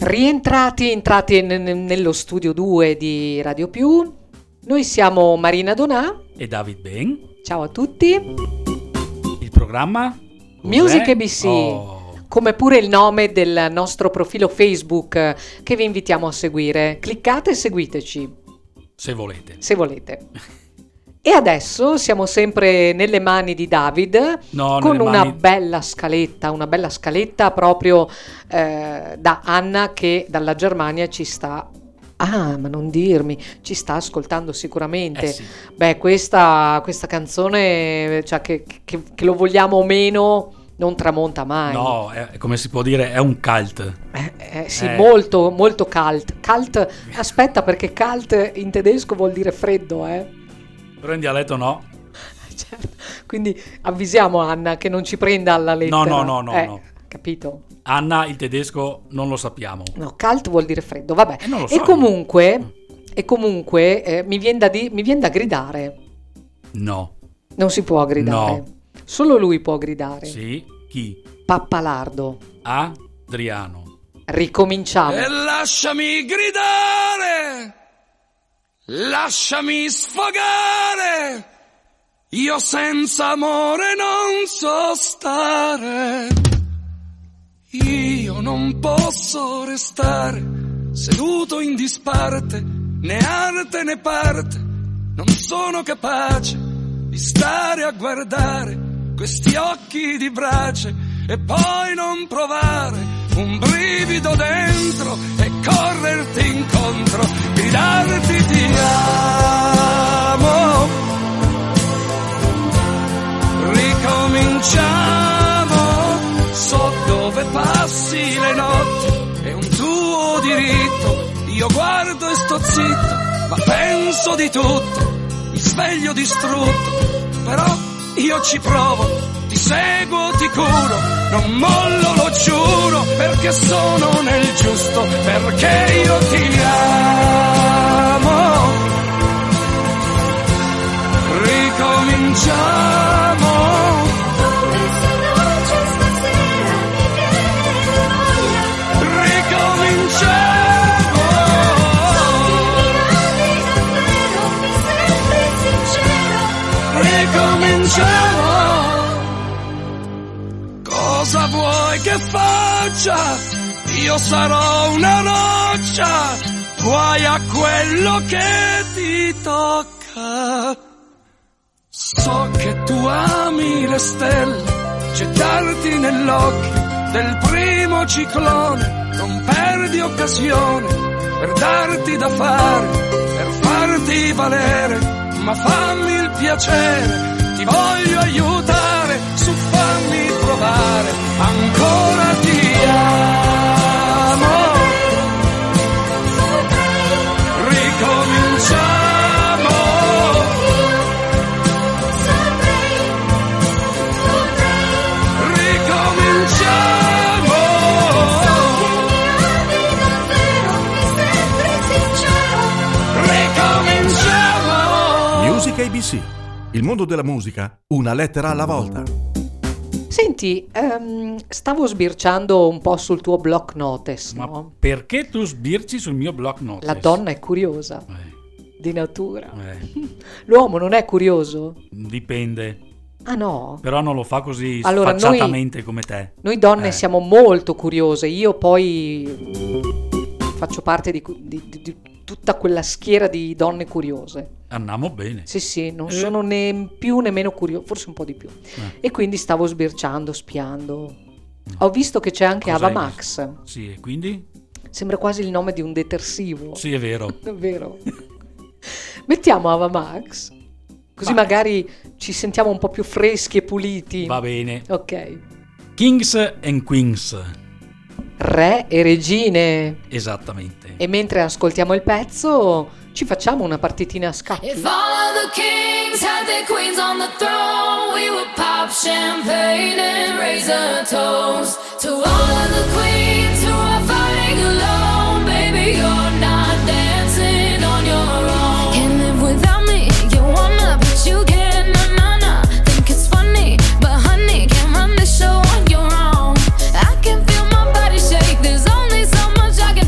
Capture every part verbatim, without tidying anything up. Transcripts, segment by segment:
Rientrati, entrati n- nello studio due di Radio Più. Noi siamo Marina Donà e David Ben. Ciao a tutti. Il programma Music A B C, oh. come pure il nome del nostro profilo Facebook che vi invitiamo a seguire. Cliccate e seguiteci se volete. Se volete. E adesso siamo sempre nelle mani di David, no, con una mani... bella scaletta, una bella scaletta proprio eh, da Anna che dalla Germania ci sta, ah ma non dirmi, ci sta ascoltando sicuramente. Eh sì. Beh, questa, questa canzone, cioè che, che, che lo vogliamo o meno, non tramonta mai. No, è, come si può dire, è un cult. Eh, eh, sì, eh. molto, molto cult. Cult, aspetta, perché cult in tedesco vuol dire freddo, eh. Però in dialetto no. Certo. Quindi avvisiamo Anna che non ci prenda alla lettera. No, no, no, no, eh, no. Capito? Anna, il tedesco non lo sappiamo. No, cult vuol dire freddo, vabbè. Eh, non lo so, e comunque, e comunque eh, mi viene da di, mi viene da gridare. No. Non si può gridare. No. Solo lui può gridare. Sì, chi? Pappalardo. Adriano. Ricominciamo. E lasciami gridare. Lasciami sfogare, io senza amore non so stare. Io non posso restare seduto in disparte, né arte né parte. Non sono capace di stare a guardare questi occhi di brace e poi non provare un brivido dentro e correrti incontro, gridarti ti amo. Ricominciamo, so dove passi le notti, è un tuo diritto. Io guardo e sto zitto, ma penso di tutto, mi sveglio distrutto, però io ci provo, ti seguo, ti curo, non mollo, lo giuro, perché sono nel giusto, perché io ti amo. Ricominciamo. Ricominciamo. Ricominciamo. Cosa vuoi che faccia? Io sarò una roccia, guai a quello che ti tocca. So che tu ami le stelle, gettarti nell'occhio del primo ciclone, non perdi occasione per darti da fare, per farti valere, ma fammi il piacere, ti voglio aiutare, su fammi provare, ancora ti amo. Ricominciamo. Ricominciamo. Ricominciamo. Music A B C. Il mondo della musica, una lettera alla volta. Senti, um, stavo sbirciando un po' sul tuo block notice, Ma no? perché tu sbirci sul mio block notice? La donna è curiosa, Eh, di natura. eh, L'uomo non è curioso? dipende. Ah no? Però non lo fa così Allora, sfacciatamente noi- come te. Noi donne Eh. siamo molto curiose, io poi faccio parte di, di- di- di tutta quella schiera di donne curiose. Andiamo bene. Sì, sì, non Eh. sono né più né meno curioso, forse un po' di più. Eh. E quindi stavo sbirciando, spiando. Ho visto che c'è anche Cosa Ava hai Max. Sì, e quindi? Sembra quasi il nome di un detersivo. Sì, è vero. È vero. Mettiamo Ava Max, così Ma- magari ci sentiamo un po' più freschi e puliti. Va bene. Ok. Kings and Queens. Re e regine. Esattamente. E mentre ascoltiamo il pezzo, ci facciamo una partitina a scacchi. If all of the kings had their queens on the throne, we would pop champagne and raise a toast to all of the queens who are fighting alone. Baby, you're not dancing on your own. Can't live without me, you wanna, but you can't, nah, nah, nah. Think it's funny, but honey, can't run the show on your own. I can feel my body shake, there's only so much I can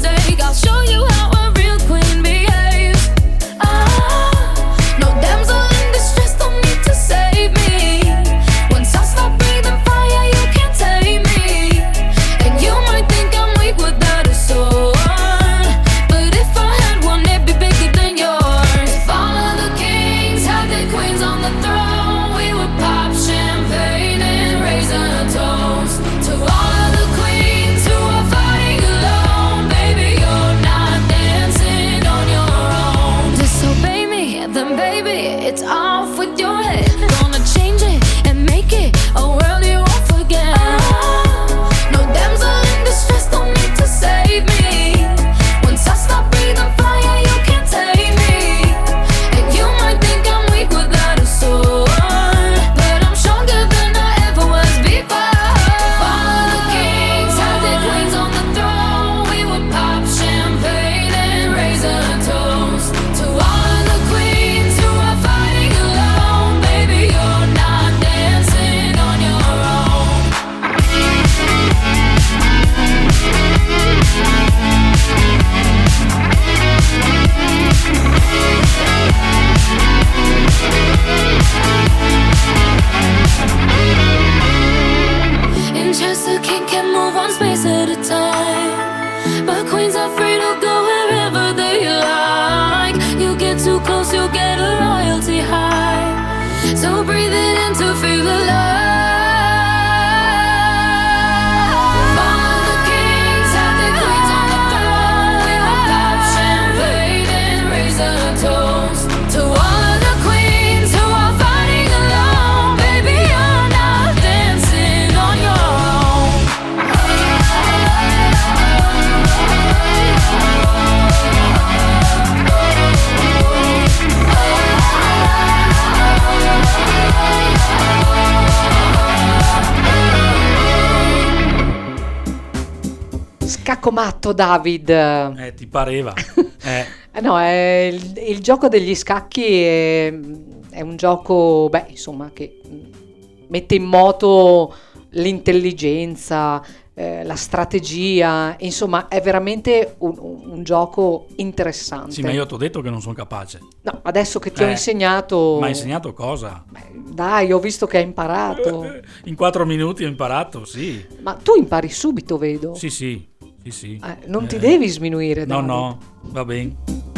one space at a time. But queens are free to go wherever they like. You get too close, you'll get a royalty high. So breathe it in to feel alive. Scacco matto, David. Eh, ti pareva. Eh. Eh no, è il, il gioco degli scacchi è, è un gioco, beh, insomma, che mette in moto l'intelligenza, eh, la strategia, insomma, è veramente un, un gioco interessante. Sì, ma io ti ho detto che non sono capace. No, adesso che ti Eh, ho insegnato... Ma hai insegnato cosa? Beh, dai, ho visto che hai imparato. In quattro minuti ho imparato, sì. Ma tu impari subito, vedo. Sì, sì. Sì, sì. Eh, non ti Eh, devi sminuire, No, David. no, va bene.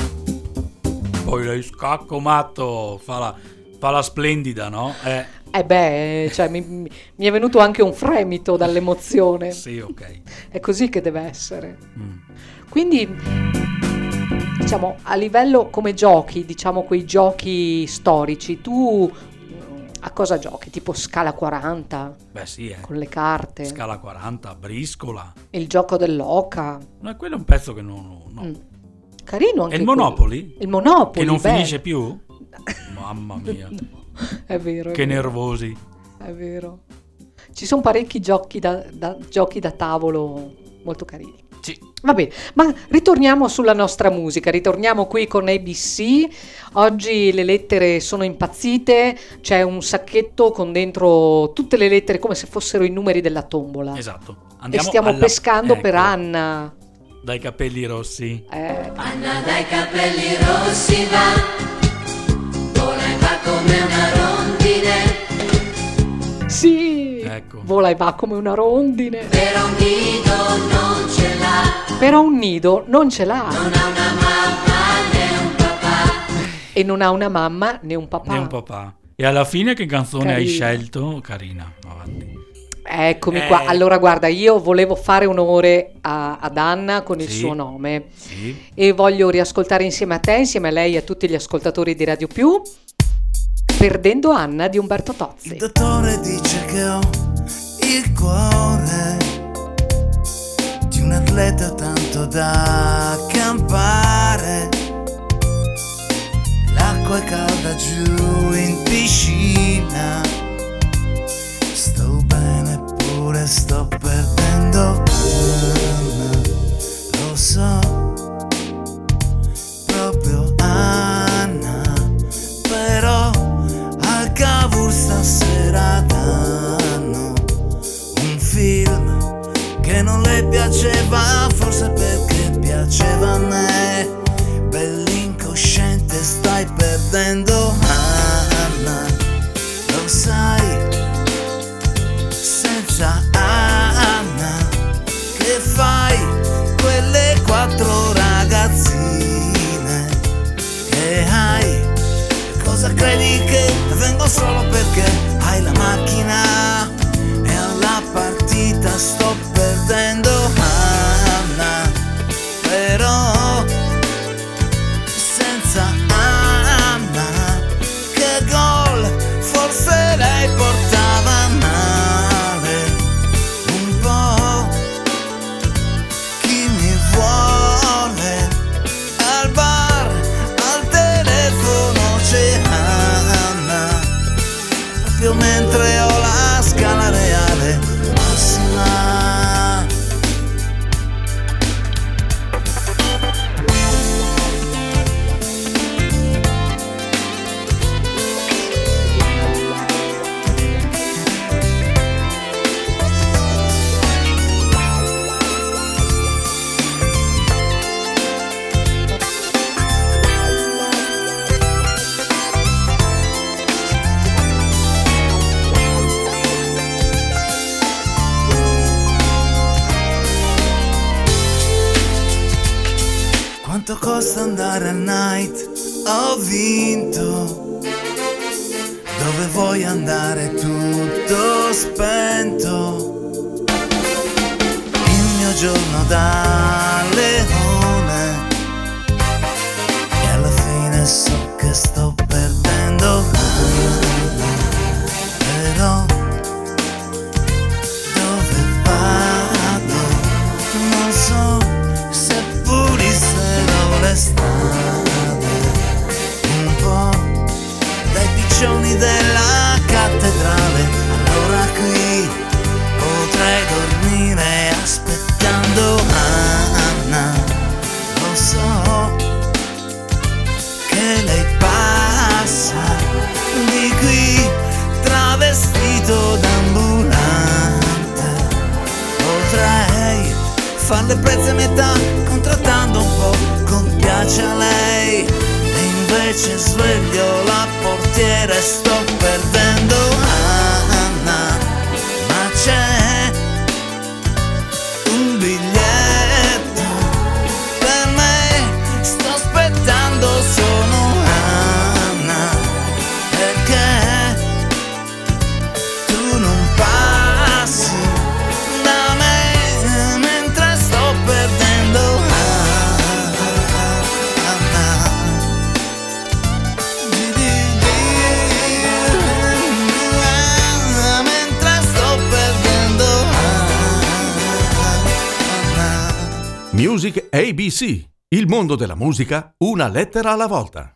Poi lei scacco matto, fa la, fa la splendida, no? Eh, Eh beh, cioè, mi, mi è venuto anche un fremito dall'emozione. sì, ok. È così che deve essere. Mm. Quindi, diciamo, a livello come giochi, diciamo quei giochi storici, tu mm, a cosa giochi? Tipo scala quaranta, Beh, sì, eh. con le carte, Scala quaranta, briscola. il gioco dell'oca. No, quello è un pezzo che non... no. Mm. Carino anche E il quello. Monopoli? Il Monopoli, Che non beh. finisce più? Mamma mia, È vero. È che vero. nervosi. È vero. Ci sono parecchi giochi da, da- giochi da tavolo molto carini. Sì. Va bene, ma ritorniamo sulla nostra musica, ritorniamo qui con A B C. Oggi le lettere sono impazzite, c'è un sacchetto con dentro tutte le lettere come se fossero i numeri della tombola. Esatto. E Andiamo stiamo alla- pescando per ecco, Anna. Dai capelli rossi. Eh, Anna dai capelli rossi va, vola e va come una rondine, sì, Ecco. vola e va come una rondine. però un nido non ce l'ha, Però un nido non ce l'ha non ha una mamma né un papà. e non ha una mamma né un papà. Né un papà. E alla fine che canzone hai Carina. scelto? Carina, avanti. Eccomi Eh. qua. Allora, guarda, io volevo fare onore a- ad Anna con il Sì. suo nome Sì. e voglio riascoltare insieme a te, insieme a lei e a tutti gli ascoltatori di Radio Più, Perdendo Anna di Umberto Il Tozzi. dottore dice che ho il cuore di un atleta tanto da campare. L'acqua è calda giù in piscina. Sto bene eppure sto perdendo Anna. Lo so, proprio Anna. Però al Cavour stasera danno un film che non le piaceva, forse perché piaceva a me. Bell'incosciente stai perdendo Anna, lo sai, senza Anna che fai quelle quattro ragazzine che hai? Cosa credi che vengo solo perché hai la macchina e alla partita sto perdendo Anna, però senza Anna che gol forse lei portava male un po'. Chi mi vuole al bar, al telefono c'è Anna, proprio mentre ho la Quanto costa andare al night? Ho vinto. Dove vuoi andare? Tutto spento. Il mio giorno da leone. E alla fine so che sto perdendo. Però dove vado? Non so se pulissero le strade un po' dai piccioni della cattedrale. Allora qui potrei dormire aspettando Anna. Lo so che lei passa di qui travestito d'ambulante. Potrei far le prezze a metà contrattando un po', compiace a lei. E invece sveglio la portiera e sto perdendo Anna. Ma c'è un biglietto per me, sto aspettando solo Anna. Perché tu non passi da me mentre sto perdendo Anna. Mentre sto perdendo Anna. Music A B C, il mondo della musica una lettera alla volta.